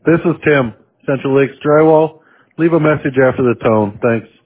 This is Tim, Central Lakes Drywall. Leave a message after the tone. Thanks.